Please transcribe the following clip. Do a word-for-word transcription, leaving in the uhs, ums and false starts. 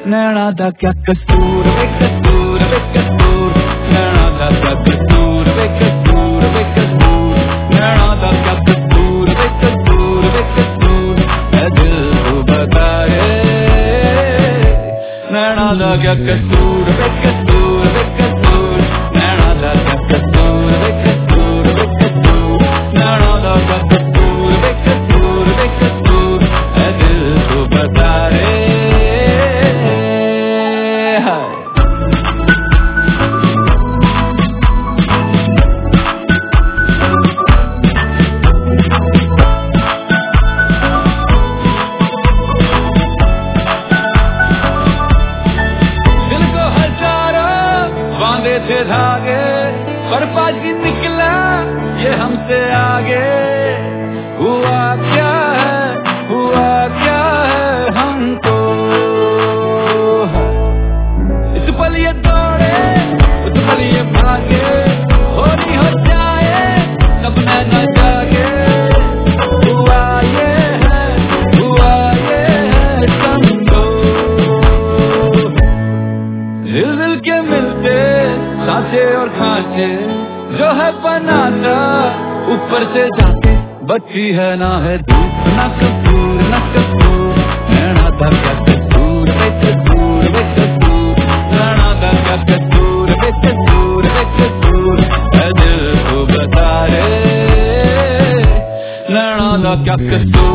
नैना दा क्या कसूर वे कसूर वे कसूर नैना दा क्या कसूर वे कसूर वे कसूर नैना दा क्या कसूर वे कसूर वे कसूर ऐ दिल तू बता रे नैना दा क्या कसूर वे कसूर वे कसूर नैना दा क्या कसूर वे कसूर वे कसूर नैना दा क्या कसूर वे कसूर वे कसूर ऐ दिल तू बता रे थे धागे पर पाजी निकला ये हमसे आगे हुआ क्या है हुआ क्या है हमको इस पल ये दौड़े उस पल ये भागे होली हो जाए सपना न जागे हुआ ये है हुआ ये है समझो दिल दिल के मिलते सांचे और खांचे जो है बनाता ऊपर से जाके बची है ना है धूप ना कसूर ना कसूर नैना दा क्या कसूर वे कसूर वे कसूर नैना दा क्या कसूर वे कसूर वे कसूर ऐ दिल तू बता रे नैना दा क्या कसूर